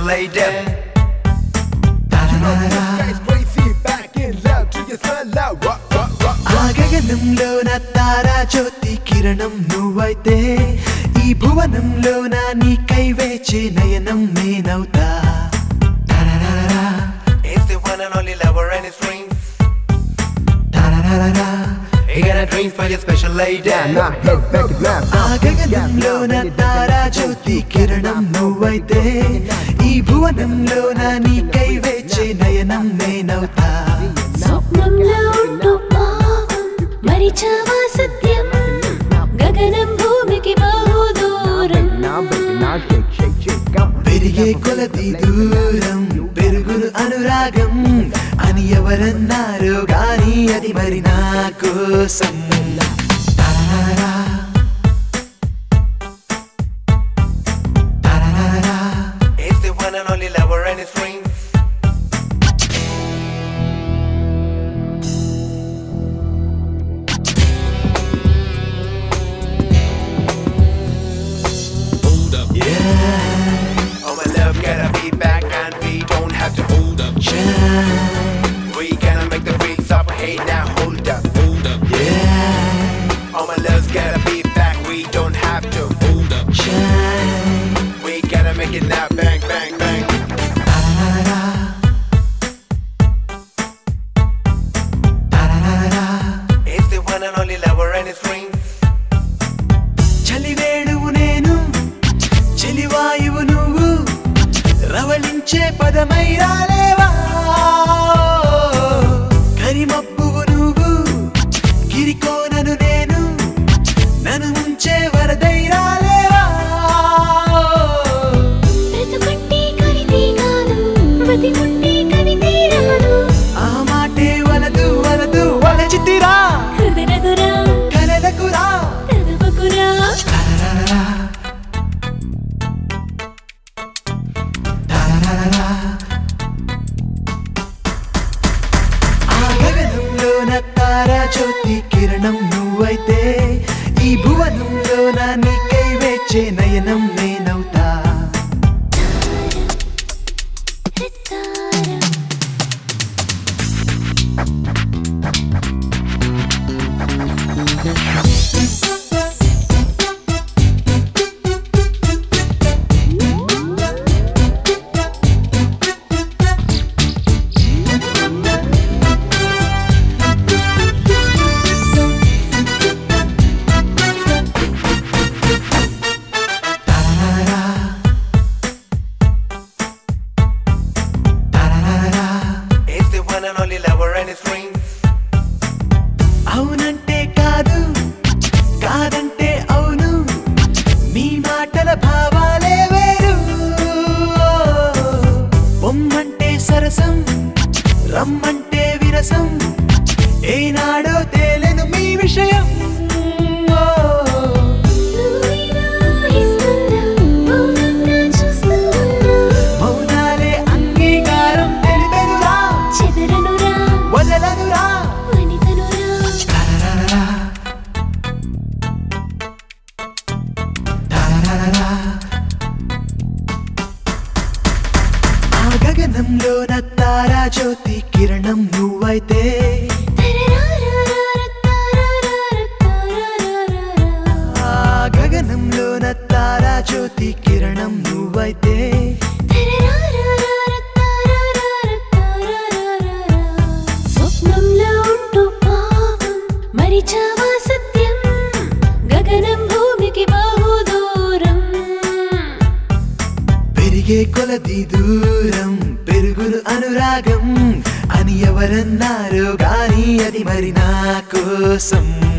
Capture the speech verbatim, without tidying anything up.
special lady. ఆ గగనంలోన తారా జ్యోతి కిరణం నువ్వైతే ఈ భువనంలోన నీకై వేచే నయనం నేనవుతా. It's the one and only lover and his dreams. He got a dreams for your special lady. ఆ గగనంలోన తారా జ్యోతి కిరణం నువ్వైతే ఈ భువనంలోన నీకై వేచే నయనం నేనవుతా. స్వప్నంలో ఉంటూ పాపం మరిచావా సత్యం గగనం భూమికి బహుదూరం పెరిగే కొలది దూరం పెరుగును అనురాగం అని ఎవరన్నారో గాని అది మరి నా కోసం. తారారా, తారారా, It's the one and only lover and his dreams. yeah, Oh my love gotta be back and we don't have to hold up. shine, We gotta make the beats up. Hey now hold up. Hold up. yeah, Oh my love's gotta be back. We don't have to hold up. shine. We gotta make it now. Bang bang bang. తారారా, తారారా, It's the one and only lover and his dreams. చలివేణువు నేను చెలివాయువు నువ్వు రవళించే పదమై రాలేవా. కరిమబ్బువు నువ్వు గిరికోనను నేను నన్ను ముంచే వరదై రాలేవా. బ్రతుకుంటే కవితే కాదు బతికుంటే కవితే రాదు ఆ మాటే వలదు వలదు వలచితిరా కుదరదురా కలలకురా. తదుపకురా తారారా, తారారా, ఆ గగనంలోన తారా జ్యోతి కిరణం నువ్వైతే ఈ భువనంలోన నీకై వేచే నయనం నేనవుతా. తారా తారారా, తారారా, It's the one and only lover and his dreams. అవునంటే కాదు కాదంటే అవును మీ మాటల భావాలే వేరు. బొమ్మంటే సరసం రమ్మంటే విరసం ఏనాడో తేలెను మీ విషయం. నువ్వేనా ఇస్తున్నా మౌనంగా చూస్తూ ఉన్నా మౌనాలే అంగీకారం తెలిపెనురా చెదరనురా వదలనురా. వనితనురా తారారా, తారారా, ఆ గగనంలోన తారా జ్యోతి కిరణం నువ్వైతే ఆ గగనంలోన తారా జ్యోతి కిరణం నువ్వైతే స్వప్నంలో ఉంటూ పాపం మరిచావా సత్యం గగనం భూమికి బహుదూరం పెరిగే కొలది దూరం పెరుగును అనురాగం అని ఎవరన్నారో గాని అది మరి నా కోసం.